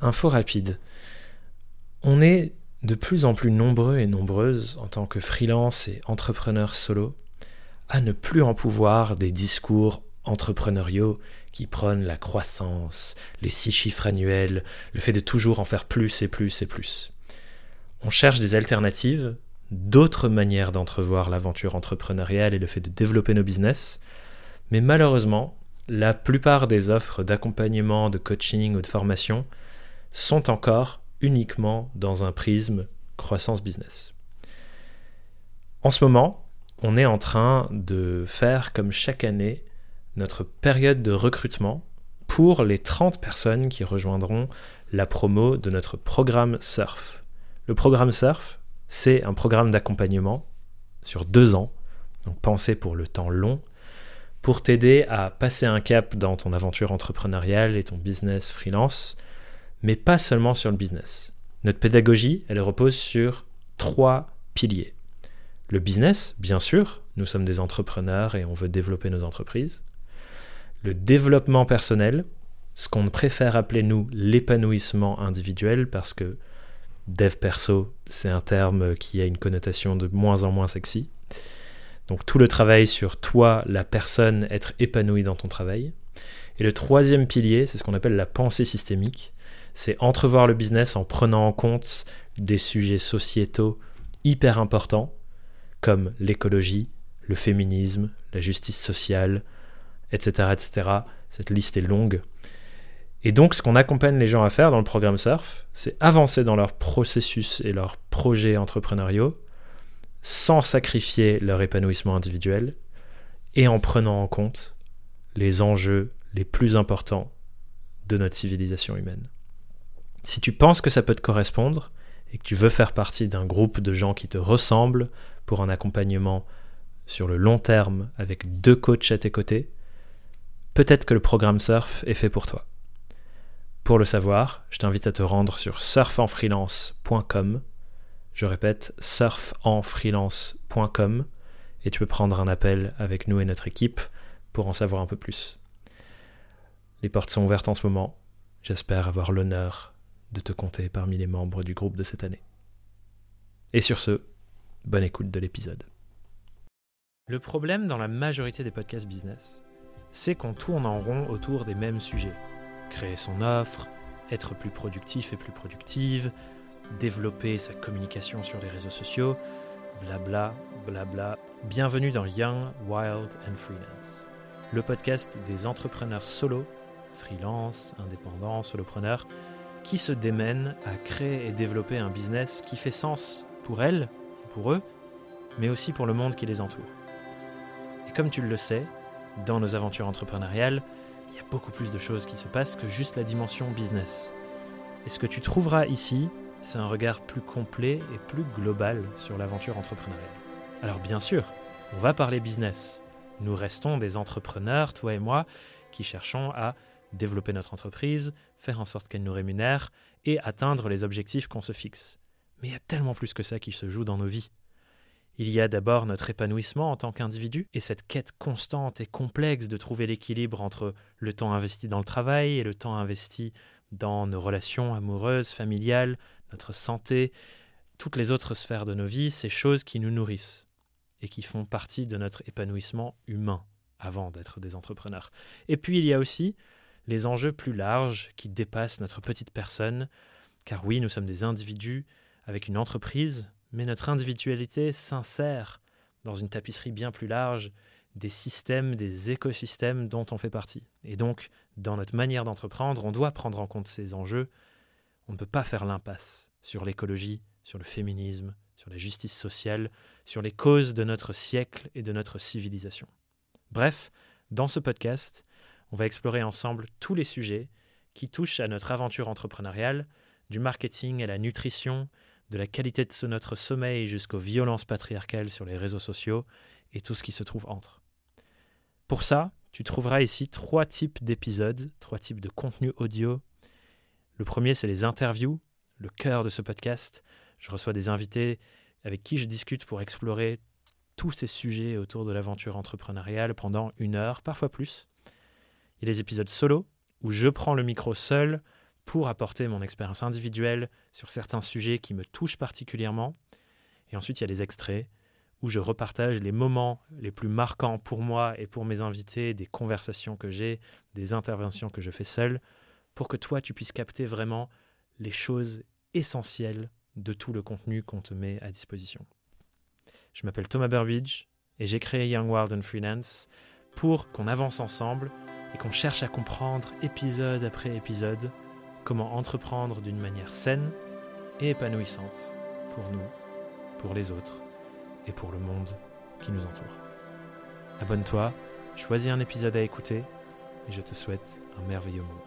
Info rapide. On est de plus en plus nombreux et nombreuses en tant que freelance et entrepreneurs solo à ne plus en pouvoir des discours entrepreneuriaux qui prônent la croissance, les 6 chiffres annuels, le fait de toujours en faire plus et plus et plus. On cherche des alternatives, d'autres manières d'entrevoir l'aventure entrepreneuriale et le fait de développer nos business, mais malheureusement, la plupart des offres d'accompagnement, de coaching ou de formation sont encore uniquement dans un prisme croissance business. En ce moment, on est en train de faire comme chaque année notre période de recrutement pour les 30 personnes qui rejoindront la promo de notre programme Surf. Le programme Surf, c'est un programme d'accompagnement sur 2 ans, donc pensé pour le temps long, pour t'aider à passer un cap dans ton aventure entrepreneuriale et ton business freelance, mais pas seulement sur le business. Notre pédagogie, elle repose sur 3 piliers. Le business, bien sûr, nous sommes des entrepreneurs et on veut développer nos entreprises. Le développement personnel, ce qu'on préfère appeler nous l'épanouissement individuel, parce que dev perso, c'est un terme qui a une connotation de moins en moins sexy. Donc tout le travail sur toi, la personne, être épanoui dans ton travail. Et le 3e pilier, c'est ce qu'on appelle la pensée systémique. C'est entrevoir le business en prenant en compte des sujets sociétaux hyper importants, comme l'écologie, le féminisme, la justice sociale, etc., etc. Cette liste est longue. Et donc, ce qu'on accompagne les gens à faire dans le programme Surf, c'est avancer dans leur processus et leurs projets entrepreneuriaux sans sacrifier leur épanouissement individuel et en prenant en compte les enjeux les plus importants de notre civilisation humaine. Si tu penses que ça peut te correspondre et que tu veux faire partie d'un groupe de gens qui te ressemblent pour un accompagnement sur le long terme avec 2 coachs à tes côtés, peut-être que le programme Surf est fait pour toi. Pour le savoir, je t'invite à te rendre sur surfenfreelance.com. Je répète, surfenfreelance.com et tu peux prendre un appel avec nous et notre équipe pour en savoir un peu plus. Les portes sont ouvertes en ce moment. J'espère avoir l'honneur de te compter parmi les membres du groupe de cette année. Et sur ce, bonne écoute de l'épisode. Le problème dans la majorité des podcasts business, c'est qu'on tourne en rond autour des mêmes sujets. Créer son offre, être plus productif et plus productive, développer sa communication sur les réseaux sociaux, blabla, blabla. Bienvenue dans Young, Wild and Freelance, le podcast des entrepreneurs solo, freelance, indépendants, solopreneurs, qui se démènent à créer et développer un business qui fait sens pour elles, pour eux, mais aussi pour le monde qui les entoure. Et comme tu le sais, dans nos aventures entrepreneuriales, il y a beaucoup plus de choses qui se passent que juste la dimension business. Et ce que tu trouveras ici, c'est un regard plus complet et plus global sur l'aventure entrepreneuriale. Alors bien sûr, on va parler business. Nous restons des entrepreneurs, toi et moi, qui cherchons à développer notre entreprise, faire en sorte qu'elle nous rémunère et atteindre les objectifs qu'on se fixe. Mais il y a tellement plus que ça qui se joue dans nos vies. Il y a d'abord notre épanouissement en tant qu'individu et cette quête constante et complexe de trouver l'équilibre entre le temps investi dans le travail et le temps investi dans nos relations amoureuses, familiales, notre santé, toutes les autres sphères de nos vies, ces choses qui nous nourrissent et qui font partie de notre épanouissement humain avant d'être des entrepreneurs. Et puis il y a aussi les enjeux plus larges qui dépassent notre petite personne, car oui, nous sommes des individus avec une entreprise, mais notre individualité s'insère dans une tapisserie bien plus large des systèmes, des écosystèmes dont on fait partie. Et donc, dans notre manière d'entreprendre, on doit prendre en compte ces enjeux. On ne peut pas faire l'impasse sur l'écologie, sur le féminisme, sur la justice sociale, sur les causes de notre siècle et de notre civilisation. Bref, dans ce podcast, on va explorer ensemble tous les sujets qui touchent à notre aventure entrepreneuriale, du marketing à la nutrition, de la qualité de notre sommeil jusqu'aux violences patriarcales sur les réseaux sociaux et tout ce qui se trouve entre. Pour ça, tu trouveras ici 3 types d'épisodes, 3 types de contenus audio. Le premier, c'est les interviews, le cœur de ce podcast. Je reçois des invités avec qui je discute pour explorer tous ces sujets autour de l'aventure entrepreneuriale pendant 1 heure, parfois plus. Il y a les épisodes solo, où je prends le micro seul pour apporter mon expérience individuelle sur certains sujets qui me touchent particulièrement. Et ensuite, il y a des extraits où je repartage les moments les plus marquants pour moi et pour mes invités, des conversations que j'ai, des interventions que je fais seul, pour que toi, tu puisses capter vraiment les choses essentielles de tout le contenu qu'on te met à disposition. Je m'appelle Thomas Burbidge et j'ai créé Young Wild and Freelance pour qu'on avance ensemble et qu'on cherche à comprendre épisode après épisode comment entreprendre d'une manière saine et épanouissante pour nous, pour les autres et pour le monde qui nous entoure. Abonne-toi, choisis un épisode à écouter et je te souhaite un merveilleux moment.